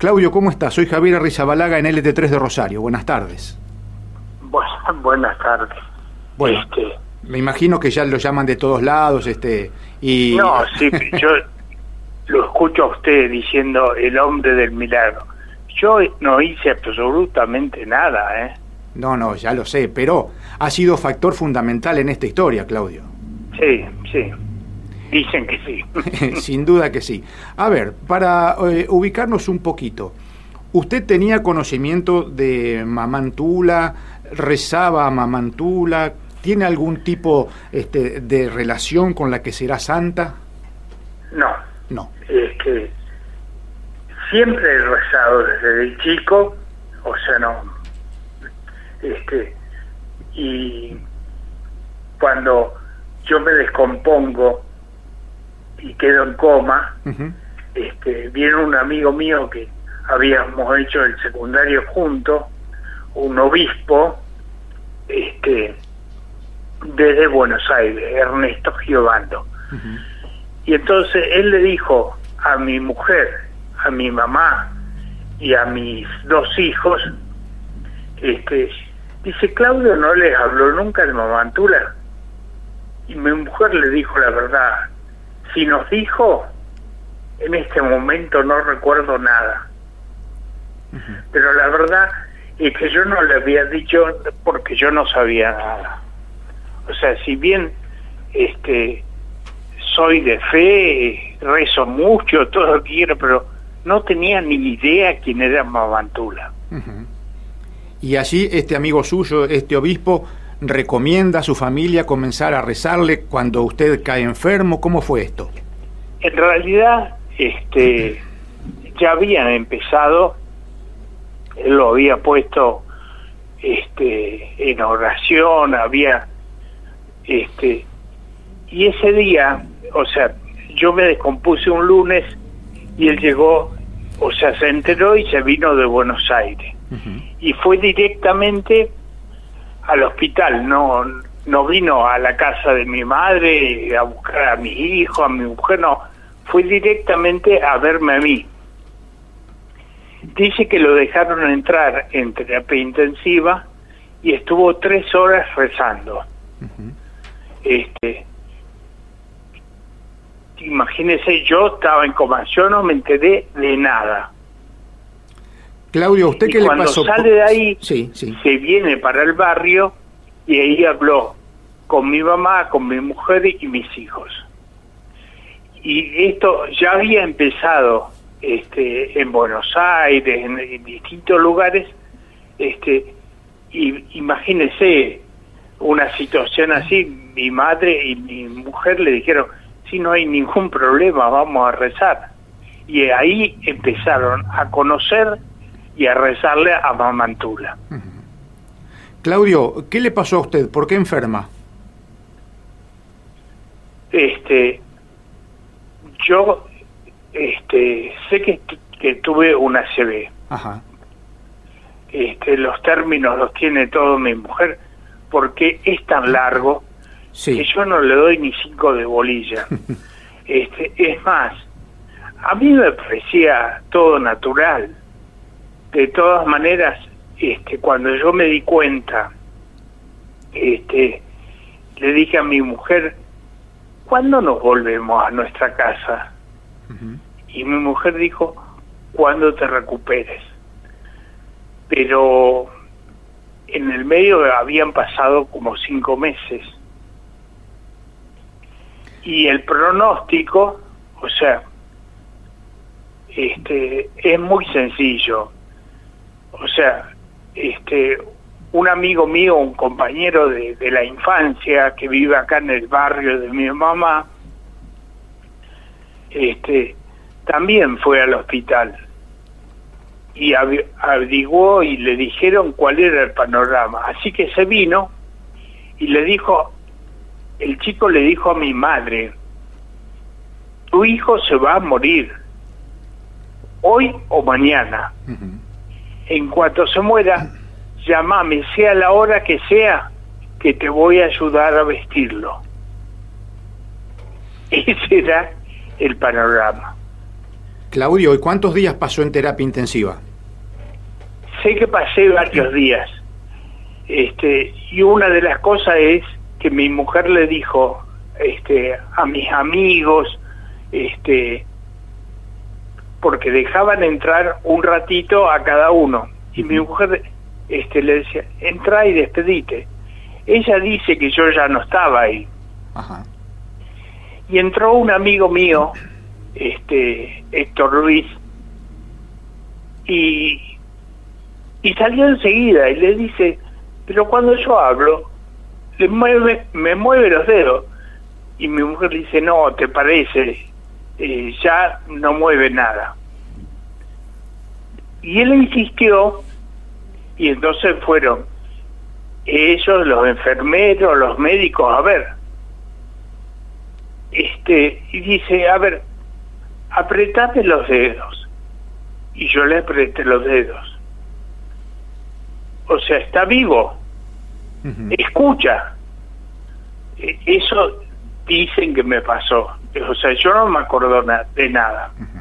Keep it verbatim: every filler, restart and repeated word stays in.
Claudio, ¿cómo estás? Soy Javier Arrizabalaga en L T tres de Rosario. Buenas tardes. Buenas, buenas tardes. Bueno, este... me imagino que ya lo llaman de todos lados, este, y... No, sí, yo lo escucho a usted diciendo el hombre del milagro. Yo no hice absolutamente nada, ¿eh? No, no, ya lo sé, pero ha sido factor fundamental en esta historia, Claudio. Sí, sí. Dicen que sí. Sin duda que sí. A ver, para eh, ubicarnos un poquito, ¿usted tenía conocimiento de Mamantula? ¿Rezaba a Mamantula? ¿Tiene algún tipo este, de relación con la que será santa? No. No. Es que siempre he rezado desde el chico, o sea, no. Este, y cuando yo me descompongo y quedo en coma, uh-huh. este, viene un amigo mío que habíamos hecho el secundario juntos, un obispo, este, desde Buenos Aires, Ernesto Giovando. Uh-huh. Y entonces él le dijo a mi mujer, a mi mamá y a mis dos hijos, este, dice, Claudio no les habló nunca de Mamantula. Y mi mujer le dijo la verdad. Si nos dijo, en este momento no recuerdo nada. Uh-huh. Pero la verdad es que yo no le había dicho porque yo no sabía nada. O sea, si bien este soy de fe, rezo mucho, todo lo que quiero, pero no tenía ni idea quién era Mamantula. Uh-huh. Y allí este amigo suyo, este obispo, recomienda a su familia comenzar a rezarle cuando usted cae enfermo. ¿Cómo fue esto? En realidad, este, ya habían empezado, él lo había puesto este, en oración, había, este, y ese día, o sea, yo me descompuse un lunes y él llegó, o sea, se enteró y se vino de Buenos Aires. Uh-huh. Y fue directamente al hospital, no no vino a la casa de mi madre a buscar a mi hijo, a mi mujer, no, fue directamente a verme a mí. Dice que lo dejaron entrar en terapia intensiva y estuvo tres horas rezando. Uh-huh. Este, imagínese, yo estaba en coma, yo no me enteré de nada. Claudio, ¿usted qué le pasó? Cuando sale de ahí, sí, sí. se viene para el barrio y ahí habló con mi mamá, con mi mujer y mis hijos. Y esto ya había empezado este, en Buenos Aires, en, en distintos lugares, este, y imagínese una situación así, mi madre y mi mujer le dijeron, si no hay ningún problema, vamos a rezar. Y ahí empezaron a conocer y a rezarle a Mamantula. Uh-huh. Claudio, ¿qué le pasó a usted? ¿Por qué enferma? Este, yo, este, sé que, que tuve una A C V. Ajá. Este, los términos los tiene todo mi mujer, porque es tan largo sí. que yo no le doy ni cinco de bolilla. este, es más, a mí me parecía todo natural. De todas maneras, este, cuando yo me di cuenta, este, le dije a mi mujer, ¿cuándo nos volvemos a nuestra casa? Uh-huh. Y mi mujer dijo, cuando te recuperes. Pero en el medio habían pasado como cinco meses. Y el pronóstico, o sea, este, es muy sencillo. O sea, este, un amigo mío, un compañero de, de la infancia que vive acá en el barrio de mi mamá, este, también fue al hospital y averiguó y le dijeron cuál era el panorama. Así que se vino y le dijo, el chico le dijo a mi madre, tu hijo se va a morir hoy o mañana. Uh-huh. En cuanto se muera, llámame, sea la hora que sea, que te voy a ayudar a vestirlo. Ese era el panorama. Claudio, ¿y cuántos días pasó en terapia intensiva? Sé que pasé varios días. Este, y una de las cosas es que mi mujer le dijo este, a mis amigos, este, porque dejaban entrar un ratito a cada uno. Y mi mujer este, le decía, entra y despedite. Ella dice que yo ya no estaba ahí. Ajá. Y entró un amigo mío, este, Héctor Luis, y, y salió enseguida y le dice, pero cuando yo hablo, le mueve, me mueve los dedos. Y mi mujer le dice, no, ¿te parece? Eh, ya no mueve nada. Y él insistió, y entonces fueron ellos, los enfermeros, los médicos, a ver. Este, y dice, a ver, apretate los dedos. Y yo le apreté los dedos. O sea, está vivo. Uh-huh. Escucha. Eso dicen que me pasó. O sea, yo no me acuerdo na- de nada. Uh-huh.